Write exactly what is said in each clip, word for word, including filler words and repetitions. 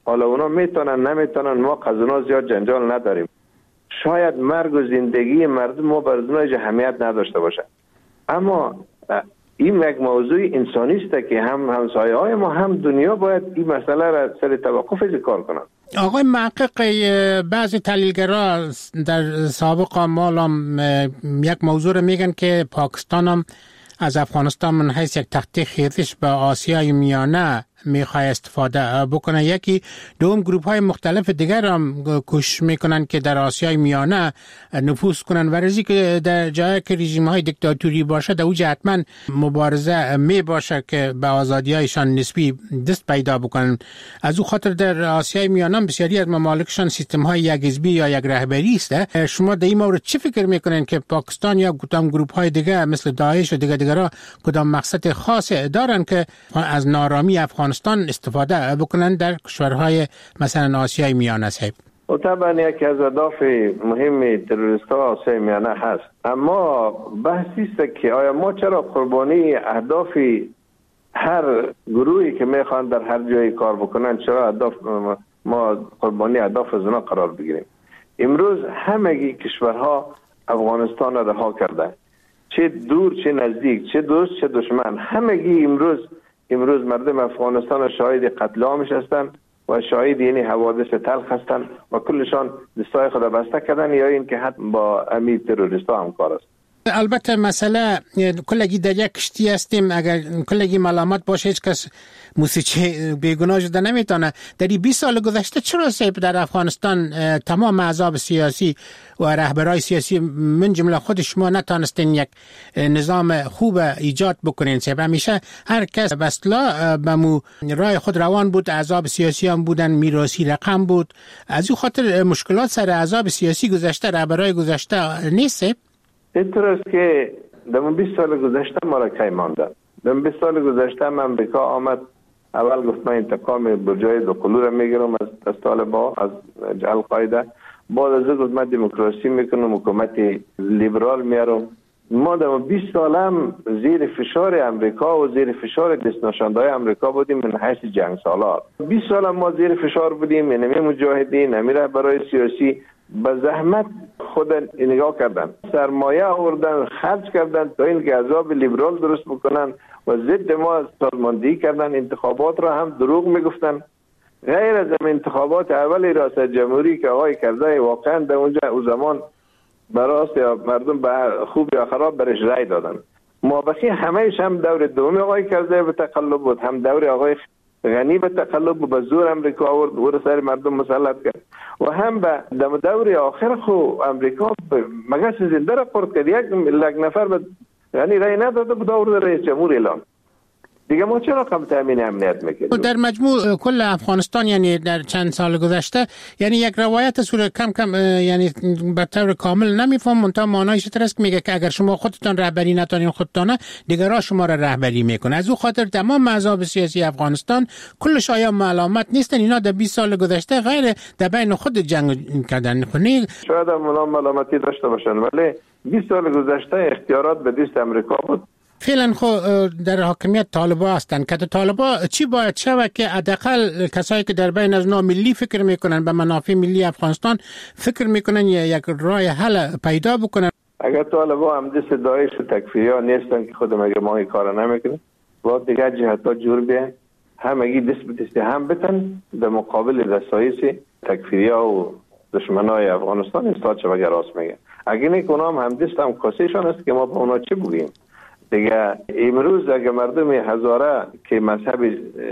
حالا اونا میتونن نمیتونن، ما از اونا زیاد جنجال نداریم. شاید مرگ و زندگی مردم ما بر اونا اهمیت نداشته باشه، اما این یک موضوع انسانی است که هم همسایه های ما هم دنیا باید این مسئله را سر توقف کار کنند. آقای محقق، بعضی تحلیلگرا در سابق مالام یک موضوع رو میگن که پاکستان هم از افغانستان من حیث یک تخته خیزش به آسیای میانه میخواه استفاده بکنه. یکی دوم گروپ های مختلف دیگر هم کوشش میکنن که در آسیای میانه نفوذ کنن و رزی که در جایی که رژیم های دیکتاتوری باشه در اوج حتما مبارزه می باشه که به آزادی هایشان نسبی دست پیدا بکنن. از او خاطر در آسیای میانه بسیاری از ممالکشان سیستم های یک حزبی یا یک رهبری است. شما در این مورد چی فکر میکنن که پاکستان یا کدام گروپ های دیگه مثل داعش و دیگه دیگرها کدام مقصد خاص دارن که از نارامی افغانستان استفاده بکنن در کشورهای مثلا آسیای میانه صاحب؟ و طبعا یکی از اهداف مهم تروریست ها آسیای میانه هست، اما بحثی است که آیا ما چرا قربانی اهداف هر گروهی که میخوان در هر جایی کار بکنن چرا اهداف ما قربانی اهداف از اونا قرار بگیریم؟ امروز همگی کشورها افغانستان را رها کرده، چه دور چه نزدیک، چه دوست چه دشمن، همگی امروز امروز مردم افغانستان شاهد قتل عامش هستند و شاهد یعنی حوادث تلخ هستند و کلشان دستای خود بسته کردن یا این که حتی با امی تروریست ها همکار است. البته مسئله کلگی در یک کشتی هستیم، اگر کلگی ملامت باشه هیچ کس موسیقی بیگناه شده نمیتونه. در این بیست سال گذشته چرا صاحب در افغانستان تمام احزاب سیاسی و رهبرای سیاسی من جمله خود شما نتونستین یک نظام خوب ایجاد بکنین؟ صاحب همیشه هر کس بسلا به مو راه خود روان بود، احزاب سیاسی هم بودن، میراثی رقم بود. از این خاطر مشکلات سر احزاب سیاسی گذشته رهبرای گذشته نیست. اینطور است که در بیست سال گذشته ما را کی ماندن. در بیست سال گذشته من امریکا آمد، اول گفت من انتقام برجای دو را میگیرم از از طالبان، از القاعده. بعد از گفت من دموکراسی میکنم، حکومت لیبرال میارم. ما در بیست سال هم زیر فشار امریکا و زیر فشار دست نشاندهای امریکا بودیم من حیث جنگ سالار. بیست سال هم ما زیر فشار بودیم، یعنی مجاهدین، نمیره برای سیاسی به زحمت خود نگاه کردن، سرمایه آوردن، خرج کردن تا اینکه احزاب لیبرال درست بکنن و ضد ما سازماندهی کردن. انتخابات را هم دروغ میگفتن. غیر از انتخابات اول ریاست جمهوری که آقای کرزی واقعا در اونجا او زمان براست یا مردم به خوب یا خراب برش رای دادن. مابقی همهش هم دور دومی آقای کرزی به تقلب بود، هم دور آقای غنی به تقلب و به زور امریکا آورد و سر مردم مسلط کرد و هم به دور آخر خو امریکا مگس زنده را خورد کرد. یک لگ نفر به غنی رای نداده بود آورد رئیس جمهور اعلام. دیگه ما چرا کم تامین امنیت میکنیم؟ در مجموع کل افغانستان یعنی در چند سال گذشته یعنی یک روایت صورت کم کم یعنی به طور کامل نمیفهم، منتها معنایش این است که میگه که اگر شما خودتان رهبری نتونین خودتان دیگرها شما را رهبری میکنه. از او خاطر تمام احزاب سیاسی افغانستان کلش آیا علامت نیستن اینا در بیست سال گذشته غیر در بین خود جنگ کردن کنی؟ شاید هم علامتی داشته باشن ولی بیست سال گذشته اختیارات به دست امریکا بود. فعلا خو در حاکمیت طالبا هستند که طالبا چی باید شود که حداقل کسایی که در بین از نوع ملی فکر میکنن به منافع ملی افغانستان فکر میکنن یک راه حل پیدا بکنن؟ اگر طالبا هم دست داعش و تکفیریا نیستن که خودم اگر ما این کارا نمیکنیم و دیگه جهت‌ها جور بیان همگی دست به دست هم بتن در مقابل دستایش تکفیریا و دشمنای افغانستان استاد شو اگر راست میگه. اگر نه کنام هم دست هم کاسیشان است که ما به اونا چی بگیم؟ دیگه امروز اگه مردم هزاره که مذهب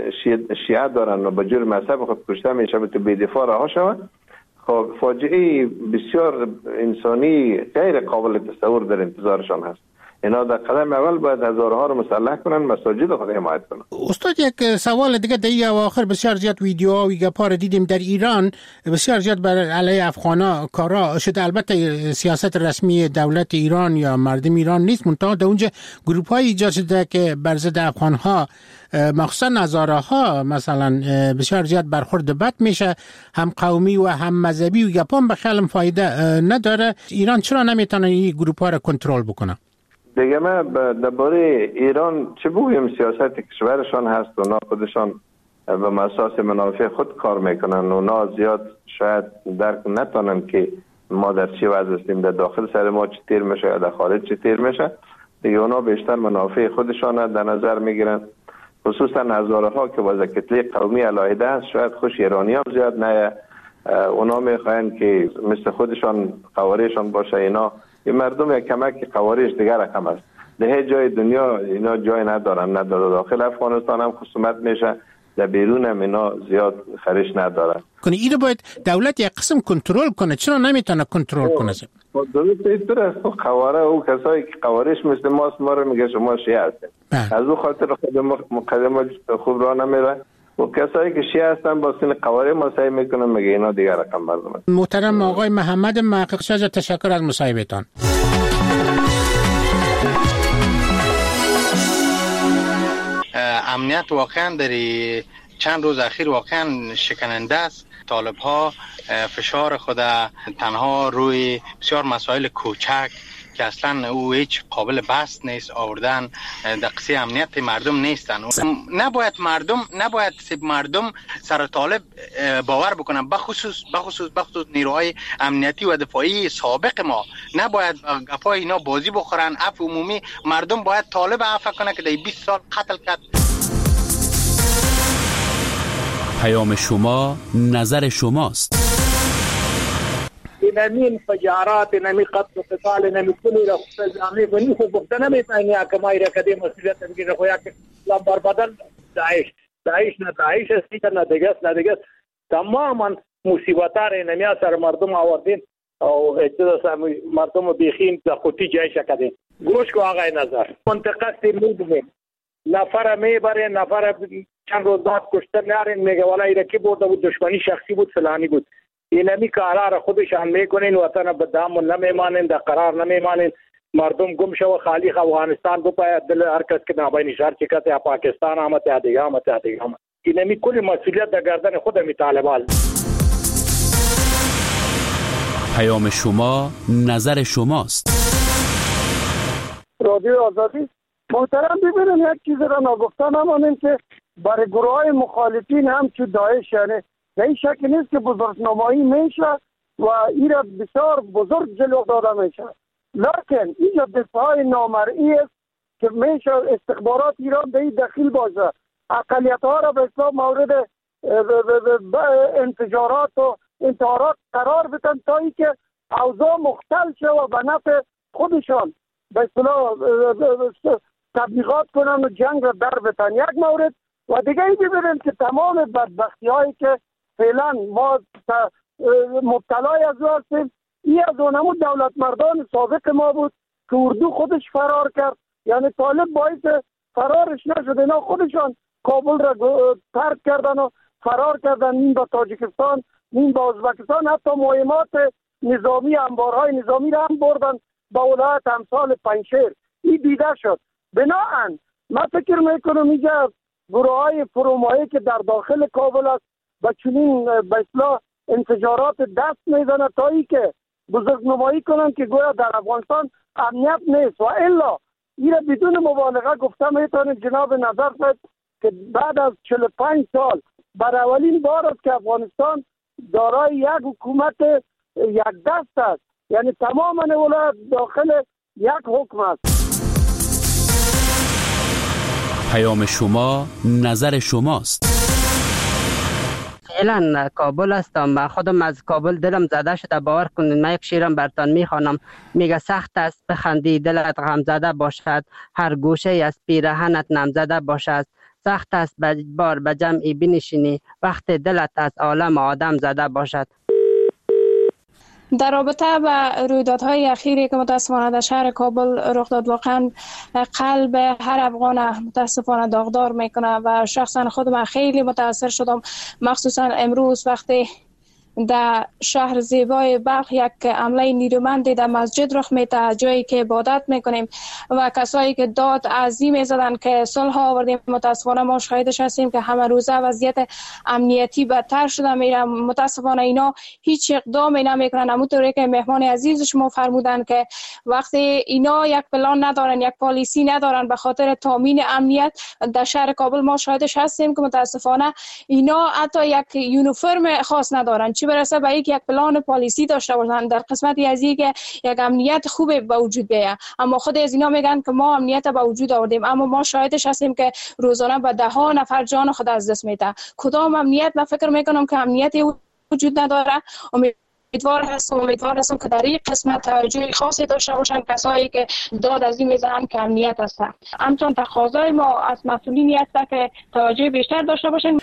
شیعه دارن و به جور مذهب خود کشته میشه به تو بی‌دفاع رها شود، خب فاجعه بسیار انسانی غیر قابل تصور در انتظارشان هست. اینا در قدم اول باید هزارها رو مسلح کنن، مساجد خود حمایت کنن. استاد یک سوال دیگه در اواخر بسیار زیاد ویدیوها و گپا رو دیدیم در ایران بسیار زیاد بر علیه افغانا کارا شده. البته سیاست رسمی دولت ایران یا مردم ایران نیست، منتها در اونجا گروپ های ایجاد شده که بر ضد افغانها مخصوصا هزاره ها مثلا بسیار زیاد برخورد بد میشه، هم قومی و هم مذهبی و گپا به خیلی فایده نداره. ایران چرا نمیتونه این گروپ ها رو کنترل بکنه؟ دیگه ما درباره ایران چه بگویم؟ سیاست کشورشان هست و اونا خودشان به اساس منافع خود کار میکنن. اونا زیاد شاید درک نتونن که ما در چی وضع هستیم، در داخل سر ما چی تیر میشه یا در خارج چی تیر میشه. دیگه اونا بیشتر منافع خودشان در نظر میگیرن، خصوصا هزاره ها که با کتله قومی علاهده است. شاید خوش ایرانی هم زیاد نه، اونا میخواین که مثل خودشان قواریشان باشه. اینا این مردم یک کمک قواریش دیگر رقم است. در هیچ جای دنیا اینا جای ندارن، نه در داخل افغانستان هم خصومت میشه، در بیرون هم اینا زیاد خریش ندارن. کنه اینو باید دولت یک قسم کنترل کنه، چرا نمیتونه کنترل کنه؟ درست اینطور است. قواره او کسایی که قواریش مثل ماست ما رو میگه شما شیعه هستین، از او خاطر خود مقدمه خوب راه نمیره. و کسایی که شیعه هستن با سین قواره ما سعی میکنن میگه اینا دیگر رقم مردم است. محترم آقای محمد محقق شجاع، تشکر از مصاحبهتان. امنیت واقعا در چند روز اخیر واقعا شکننده است. طالب ها فشار خود تنها روی بسیار مسائل کوچک که اصلا او هیچ قابل بحث نیست آوردن در قصه امنیت مردم نیستن. نباید مردم نباید مردم سر طالب باور بکنن، بخصوص بخصوص بخصوص نیروهای امنیتی و دفاعی سابق ما. نباید گپای اینا بازی بخورن. عفو عمومی مردم باید طالب عفو کنه که در بیست سال قتل کرد. پیام شما نظر شماست. نمی انفجارات، نمی قتل و قتال، نمی کلی را خصوصی بنی خود بخته نمیتونی اکمایی را کدیم مسئولیت بگیره. خویا که لبار بدن داعش داعش نه داعش هستی که نه دیگه است نه دیگه است. تماما مصیبت ها را نمی سر مردم آوردین او اجازه مردم بیخیم در خودی جایش کردین. گوش کو آقای نظر، منطقه سیمود نفر میبره، نفر چند روز بعد کشته نرین میگه والا ایرکی برده بود، دشمنی شخصی بود، فلانی بود. این همی کارا را خودشان میکنین، وطن به دامن نمیمانین، در قرار نمیمانین. مردم گم شو خالی افغانستان بپاید دل هر کس که نابای نشار چکت یا پاکستان آمد یا دیگه آمد یا دیگه آمد. این همی کلی مسئولیت در گردن خود همی طالبان. پیام شما نظر شماست. رادیو آزادی محترم، ببینیم یک چیز را نگفته نمانیم که برای گروه های مخالفین هم چه داعش، یعنی به این شکل نیست که بزرگنمایی میشه و این را بسیار بزرگ جلو داده میشه، لیکن اینجا دفاع نامرئی است که میشه استخبارات ایران به این دخیل باشه، اقلیت ها را به اسلام مورد انفجارات و انتحارات قرار بدن تا ای که اوضاع مختل شه و به نفع خودشان به اصطلاح تبلیغات کنن و جنگ را در بتن. یک مورد و دیگه ای ببینیم که تمام بدبختی هایی که فعلا ما مبتلای از او هستیم، این از اونمو دولت مردان سابق ما بود که اردو خودش فرار کرد، یعنی طالب باعث فرارش نشد، اینا خودشان کابل را ترک کردن و فرار کردن، این با تاجیکستان این با ازبکستان، حتی مهمات نظامی انبارهای نظامی را هم بردن با ولایت امثال پنجشیر. این دیده شد. بناهن من فکر میکنم اینجا گروه های فرومایی که در داخل کابل است و چنین به اصطلاح انفجارات دست میزنه تا ای که بزرگ نمایی کنن که گویا در افغانستان امنیت نیست. و الا این بدون مبالغه گفته میتونیم جناب نظر شد که بعد از چهل و پنج سال بر اولین بار است که افغانستان دارای یک حکومت یک دست است، یعنی تمام ولایت داخل یک حکم است. پیام شما نظر شماست. فعلا کابل هستم، من خودم از کابل دلم زده شده. باور کنید من یک شیرم برتان میخوانم، میگه سخت است بخندی دلت غم زده باشد، هر گوشه از پیرهنت نم زده باشد، سخت است بار به جمعی بنشینی وقت دلت از عالم آدم زده باشد. در رابطه با رویدادهای اخیری که متاسفانه در شهر کابل رخ داد، واقعا قلب هر افغان متاسفانه داغدار میکنه و شخصا خودم خیلی متاثر شدم، مخصوصا امروز وقتی در شهر زیبای بلخ یک حمله نیرومندی در مسجد رخ میده، جایی که عبادت میکنیم و کسایی که داد عظیم زدن که صلح آوردیم. متاسفانه ما شاهدش هستیم که همه روزه وضعیت امنیتی بدتر شده میره. متاسفانه اینا هیچ اقدامی نمیکنن، همونطوری که مهمان عزیز شما فرمودن که وقتی اینا یک پلان ندارن، یک پالیسی ندارن به خاطر تامین امنیت در شهر کابل، ما شاهدش هستیم که متاسفانه اینا حتی یک یونیفرم خاص ندارن، چه برسه به یک یک پلان پالیسی داشته باشن در قسمتی از اینکه یک امنیت خوب به وجود بیاید. اما خود از اینا میگن که ما امنیت به وجود آوردیم، اما ما شاهدش هستیم که روزانه به ده ها نفر جان خود از دست میده. کدام امنیت؟ من فکر میکنم که امنیتی وجود نداره. امیدوار هستم امیدوار هستم که در این قسمت توجه خاصی داشته باشن کسایی که داد از این میزنن که امنیت هستن. همچنان تقاضای ما از مسئولینی هست که توجه بیشتر داشته باشن.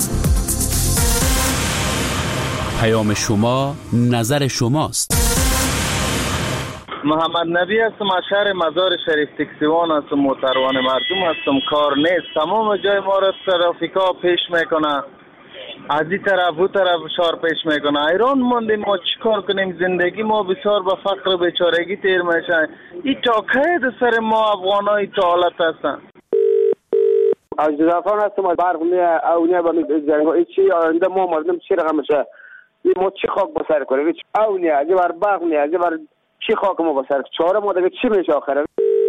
پیام شما نظر شماست. محمد نبی هستم از شهر مزار شریف تکسیوان هستم، محترمان مردم هستم. کار نیست، تمام جای ما را ترافیکا پیش میکنه، از این طرف او طرف شار پیش میکنه. ایران موندیم، ما چیکار کنیم؟ زندگی ما بسیار به فقر و بیچارگی تیر میشه. این تا که سر ما افغانای تا حالت هستن. از جزافان هستم، از برق میه او نه به جنگ ای چی آینده ما مردم چی رقم میشه؟ این ما چی خاک بسر کنیم؟ او نه اگه بر برق نه اگه بر چی خاک ما بسر چهار ما دیگه چی میشه آخره؟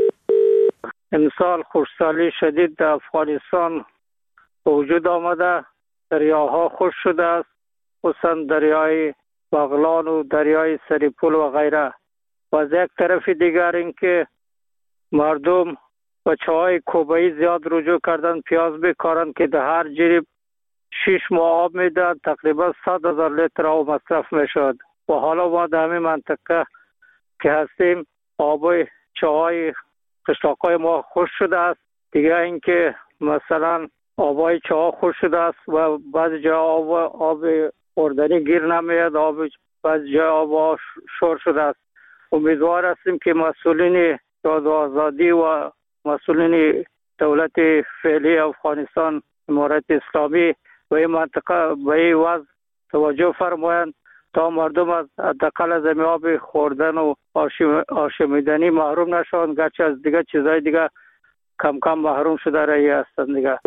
امسال خشکسالی شدید در افغانستان وجود آمده، دریاها خشک شده است، خصوصا دریای بغلان و دریای سریپول و غیره. و از یک طرف دیگر اینکه مردم بچه‌های کوبایی زیاد رجوع کردن پیاز بکارن که در هر جریب شش ماه آب میدن، تقریبا صد هزار لیتر آب مصرف میشد. و حالا ما در همین منطقه که هستیم آب چاهای قشلاقای ما خشک شده است. دیگه اینکه مثلا آبای چاه خشک شده است و بعضی جا آب آب خوردنی گیر نمیاد، آب بعضی جا آب شور شده است. امیدوار هستیم که مسئولین داد و آزادی و مسئولین دولت فعلی افغانستان امارت اسلامی و این منطقه به این وضع توجه فرمایند تا مردم از حداقل از آب خوردن و آشامیدنی محروم نشوند، گرچه از دیگه چیزای دیگه کم کم محروم شده رایی هستند. دیگه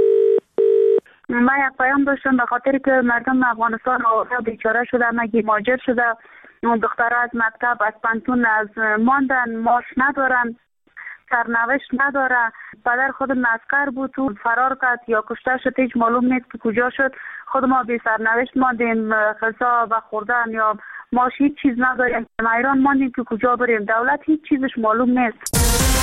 من یک پیام داشتم به خاطر که مردم افغانستان بیچاره شده، مگی مهاجر شده، دخترها از مکتب از پانتون از ماندن، ماش ندارن، سرنوشت نداره. پدر خود مسکر بود تو فرار کرد یا کشته شد، هیچ معلوم نیست که کجا شد. خود ما بی سرنوشت ماندیم، غذا و خوردن یا ماش هیچ چیز نداریم. ما ایران ماندیم که کجا بریم، دولت هیچ چیزش معلوم نیست.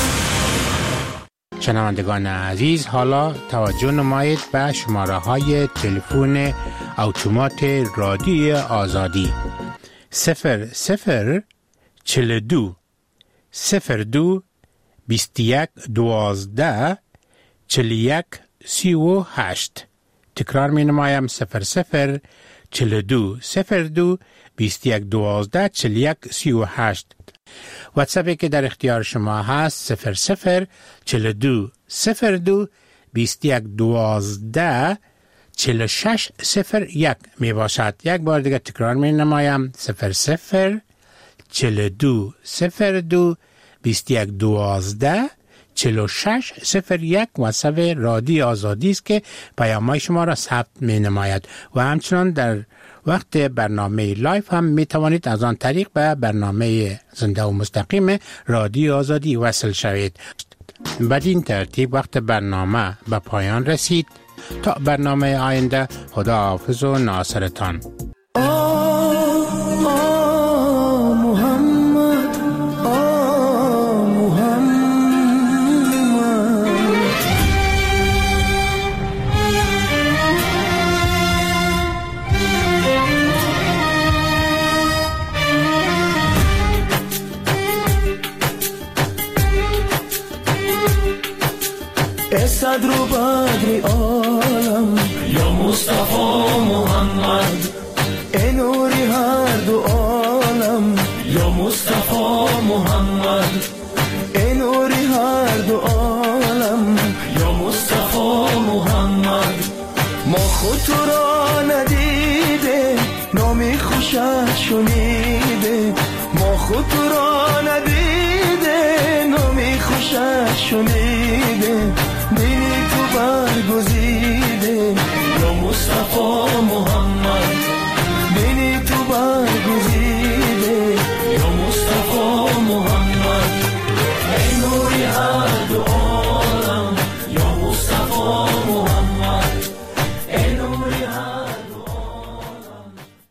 شنوندگان عزیز، حالا توجه نمایید به شماره های تلفن اتومات رادیوی آزادی صفر صفر چل دو صفر دو بیست یک دوازده چل یک سی و هشت. تکرار می نمایم صفر صفر چل دو صفر دو بیست یک دوازده چل یک سی و هشت. واتساپی که در اختیار شما هست صفر صفر چل دو صفر دو بیست یک دوازده چل شش صفر یک می باشد. یک بار دیگه تکرار می نمایم صفر صفر چل دو صفر دو بیست یک دوازده چل شش صفر یک. واتساپ رادیو آزادی است که پیام‌های شما را ثبت می نماید و همچنان در وقت برنامه لایف هم می توانید از آن طریق به برنامه زنده و مستقیم رادیو آزادی وصل شوید. بدین ترتیب وقت برنامه به پایان رسید. تا برنامه آینده، خدا حافظ و ناصرتان. صدر و بدر عالم یا مصطفی محمد، ای نوری هر دو عالم یا مصطفی محمد، ای نوری هر دو عالم یا مصطفی محمد. ما خود تو را ندیده، نامی خوش خوشت شنیده ما خود را ندیده نامی خوشت شنیده دلی تو برگزیده یا مصطفی محمد